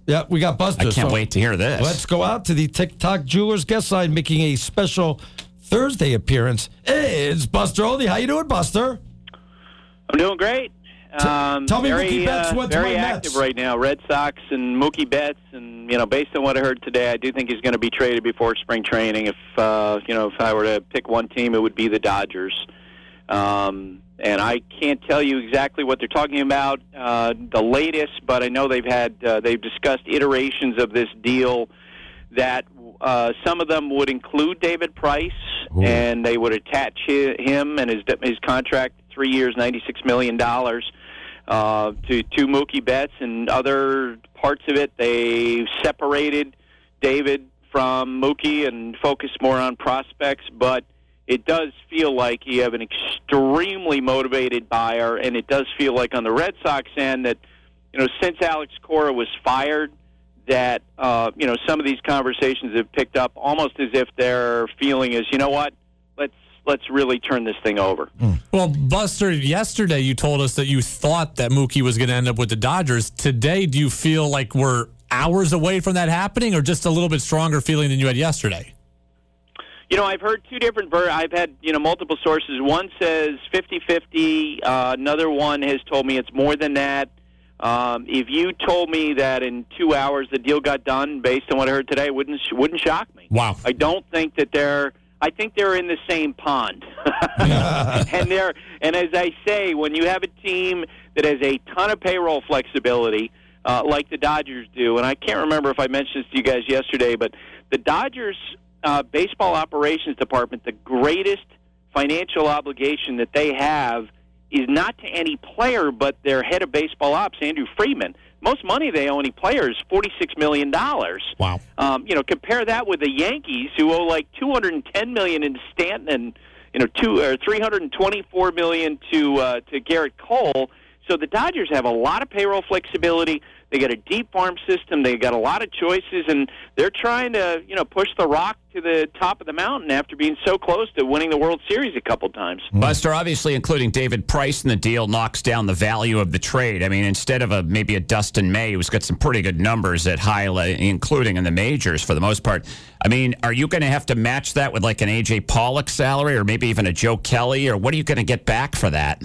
Yeah, we got Buster. I can't wait to hear this. Let's go out to the TikTok Jewelers guest line, making a special Thursday appearance. It's Buster Olney. How you doing, Buster? I'm doing great. Tell me Mookie Betts went to my very Mets. active right now. Red Sox and Mookie Betts, and based on what I heard today, I do think he's going to be traded before spring training. If if I were to pick one team, it would be the Dodgers. And I can't tell you exactly what they're talking about, the latest, but I know they've discussed iterations of this deal that some of them would include David Price, and they would attach him and his contract, 3 years, $96 million, to Mookie Betts, and other parts of it they separated David from Mookie and focused more on prospects, but it does feel like you have an extremely motivated buyer, and it does feel like on the Red Sox end that, since Alex Cora was fired, that, some of these conversations have picked up almost as if their feeling is, you know what, let's really turn this thing over. Well, Buster, yesterday you told us that you thought that Mookie was going to end up with the Dodgers. Today, do you feel like we're hours away from that happening, or just a little bit stronger feeling than you had yesterday? I've heard two different I've had, multiple sources. One says 50-50. Another one has told me it's more than that. If you told me that in 2 hours the deal got done based on what I heard today, it wouldn't shock me. Wow. I don't think that I think they're in the same pond. And as I say, when you have a team that has a ton of payroll flexibility, like the Dodgers do, and I can't remember if I mentioned this to you guys yesterday, but the Dodgers baseball operations department, the greatest financial obligation that they have is not to any player, but their head of baseball ops, Andrew Friedman. Most money they owe any player is $46 million. Wow. Compare that with the Yankees, who owe like $210 million in Stanton and $324 million to Garrett Cole. So the Dodgers have a lot of payroll flexibility. They got a deep farm system. They got a lot of choices, and they're trying to, push the Rock to the top of the mountain after being so close to winning the World Series a couple times. Buster, obviously including David Price in the deal knocks down the value of the trade. I mean, instead of maybe a Dustin May, who's got some pretty good numbers at including in the majors for the most part. I mean, are you going to have to match that with like an A.J. Pollock salary or maybe even a Joe Kelly, or what are you going to get back for that?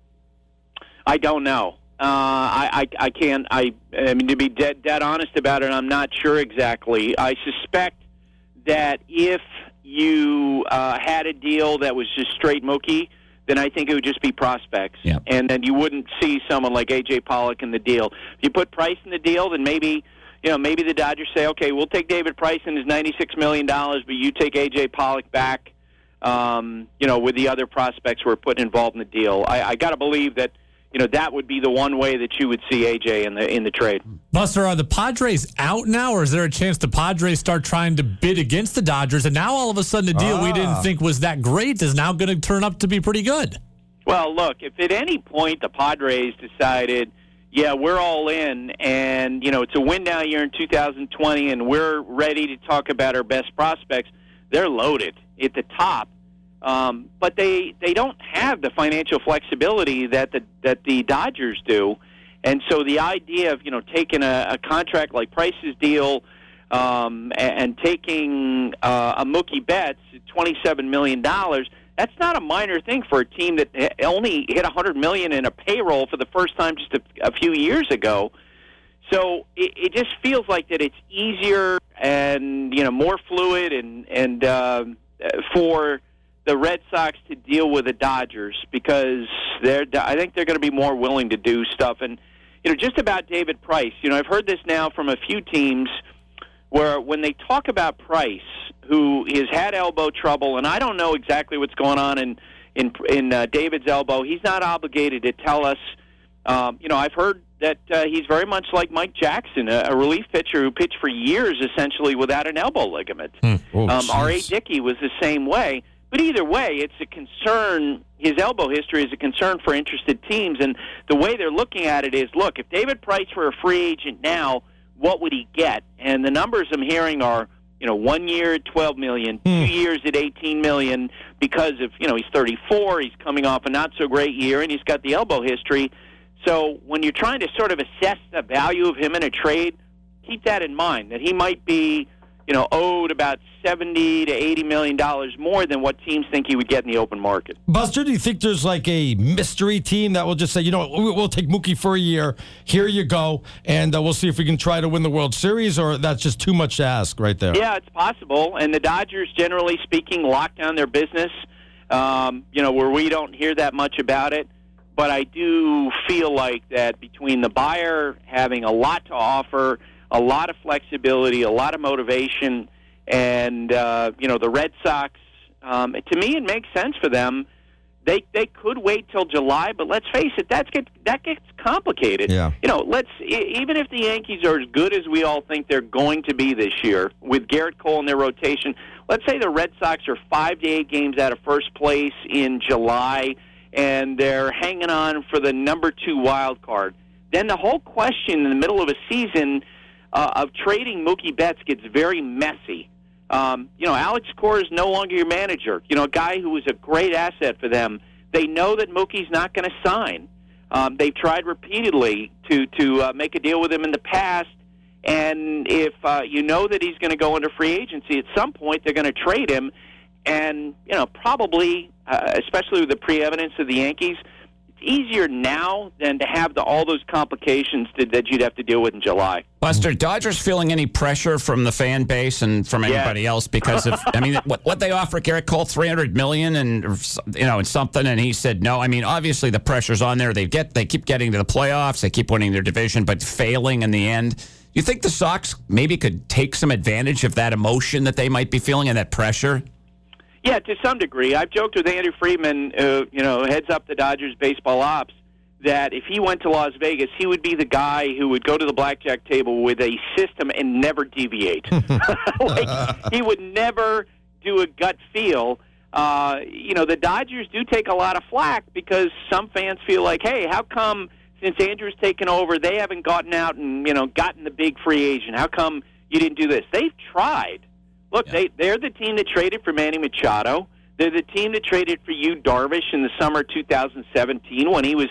I don't know. I can't. I mean, to be dead honest about it, I'm not sure exactly. I suspect that if you had a deal that was just straight Mookie, then I think it would just be prospects, and then you wouldn't see someone like A.J. Pollock in the deal. If you put Price in the deal, then maybe the Dodgers say, okay, we'll take David Price and his $96 million, but you take A.J. Pollock back. With the other prospects who are put involved in the deal. I got to believe that. That would be the one way that you would see AJ in the trade. Buster, are the Padres out now, or is there a chance the Padres start trying to bid against the Dodgers, and now all of a sudden the deal we didn't think was that great is now going to turn up to be pretty good? Well, look, if at any point the Padres decided, we're all in, and, it's a win-down year in 2020, and we're ready to talk about our best prospects, they're loaded at the top. But they don't have the financial flexibility that the Dodgers do, and so the idea of taking a contract like Price's deal and taking a Mookie Betts $27 million, that's not a minor thing for a team that only hit $100 million in a payroll for the first time just a few years ago. So it just feels like that it's easier and more fluid and for the Red Sox to deal with the Dodgers because I think they're going to be more willing to do stuff. And, just about David Price, I've heard this now from a few teams where when they talk about Price, who has had elbow trouble, and I don't know exactly what's going on in David's elbow, he's not obligated to tell us. I've heard that he's very much like Mike Jackson, a relief pitcher who pitched for years essentially without an elbow ligament. R.A. Dickey was the same way. But either way, it's a concern. His elbow history is a concern for interested teams. And the way they're looking at it is, look, if David Price were a free agent now, what would he get? And the numbers I'm hearing are, 1 year at $12 million, 2 years at $18 million because of, he's 34, he's coming off a not-so-great year, and he's got the elbow history. So when you're trying to sort of assess the value of him in a trade, keep that in mind, that he might be, owed about $70 to $80 million more than what teams think he would get in the open market. Buster, do you think there's like a mystery team that will just say, we'll take Mookie for a year, here you go, and we'll see if we can try to win the World Series, or that's just too much to ask right there? Yeah, it's possible, and the Dodgers, generally speaking, lock down their business, where we don't hear that much about it. But I do feel like that between the buyer having a lot to offer, a lot of flexibility, a lot of motivation, and the Red Sox, to me it makes sense for them. They could wait till July, but let's face it, that gets complicated. Yeah. Even if the Yankees are as good as we all think they're going to be this year with Garrett Cole in their rotation, let's say the Red Sox are 5 to 8 games out of first place in July, and they're hanging on for the number 2 wild card. Then the whole question in the middle of a season of trading Mookie Betts gets very messy. Alex Cora is no longer your manager. A guy who was a great asset for them. They know that Mookie's not going to sign. They've tried repeatedly to make a deal with him in the past, and if you know that he's going to go into free agency at some point, they're going to trade him. And probably, especially with the preeminence of the Yankees, easier now than to have all those complications that you'd have to deal with in July. Buster, Dodgers feeling any pressure from the fan base and from anybody else because of what they offer Garrett Cole, $300 million and something, and he said no. I mean, obviously the pressure's on there. They keep getting to the playoffs, they keep winning their division, but failing in the end. Do you think the Sox maybe could take some advantage of that emotion that they might be feeling and that pressure? Yeah, to some degree. I've joked with Andrew Friedman, who heads up the Dodgers baseball ops, that if he went to Las Vegas, he would be the guy who would go to the blackjack table with a system and never deviate. He would never do a gut feel. The Dodgers do take a lot of flack because some fans feel like, hey, how come since Andrew's taken over, they haven't gotten out and, gotten the big free agent? How come you didn't do this? They've tried. Look, they're the team that traded for Manny Machado. They're the team that traded for Yu Darvish in the summer 2017 when he was,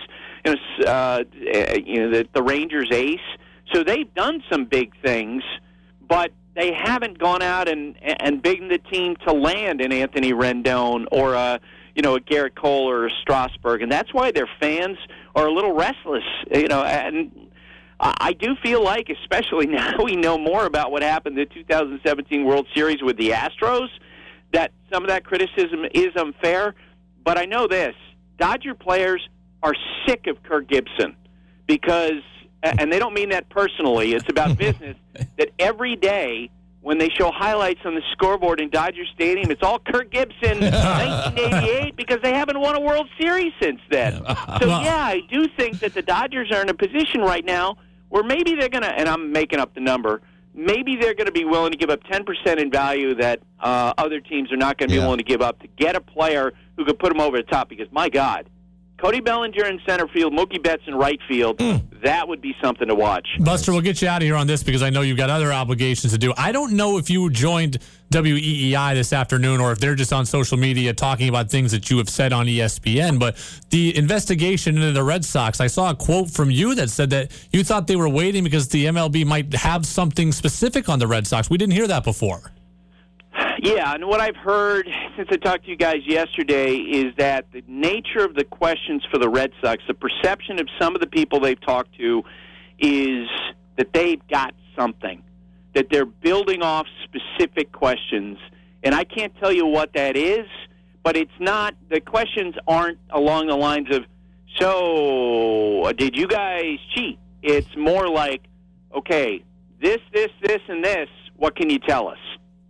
the Rangers ace. So they've done some big things, but they haven't gone out and beaten the team to land an Anthony Rendon or a Garrett Cole or a Strasburg, and that's why their fans are a little restless. And I do feel like, especially now we know more about what happened in the 2017 World Series with the Astros, that some of that criticism is unfair. But I know this, Dodger players are sick of Kirk Gibson because, and they don't mean that personally, it's about business, that every day when they show highlights on the scoreboard in Dodger Stadium, it's all Kirk Gibson, 1988, because they haven't won a World Series since then. So, yeah, I do think that the Dodgers are in a position right now where maybe they're going to, and I'm making up the number, maybe they're going to be willing to give up 10% in value that other teams are not going to be willing to give up to get a player who could put them over the top. Because, my God, Cody Bellinger in center field, Mookie Betts in right field, that would be something to watch. Buster, we'll get you out of here on this because I know you've got other obligations to do. I don't know if you joined WEEI this afternoon or if they're just on social media talking about things that you have said on ESPN, but the investigation into the Red Sox, I saw a quote from you that said that you thought they were waiting because the MLB might have something specific on the Red Sox. We didn't hear that before. Yeah, and what I've heard since I talked to you guys yesterday is that the nature of the questions for the Red Sox, the perception of some of the people they've talked to is that they've got something, that they're building off specific questions. And I can't tell you what that is, but it's not, the questions aren't along the lines of, so did you guys cheat? It's more like, okay, this, and this, what can you tell us?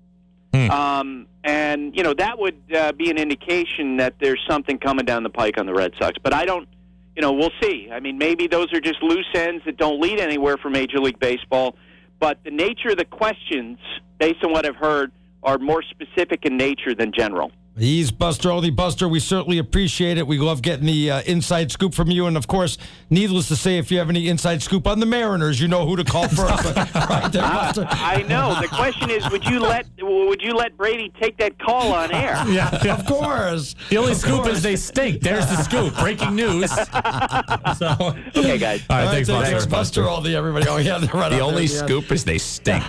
And, that would be an indication that there's something coming down the pike on the Red Sox. But I don't, we'll see. I mean, maybe those are just loose ends that don't lead anywhere for Major League Baseball. But the nature of the questions, based on what I've heard, are more specific in nature than general. He's Buster, only Buster. We certainly appreciate it. We love getting the inside scoop from you. And, of course, needless to say, if you have any inside scoop on the Mariners, you know who to call first. Right there, Buster. I know. The question is, would you let Brady take that call on air? Yeah. Of course. The only scoop is they stink. There's the scoop. Breaking news. So, Okay, guys. all right, thanks, Buster. Buster, all the everybody. Oh, yeah, they're right The out only there at the end. scoop is they stink.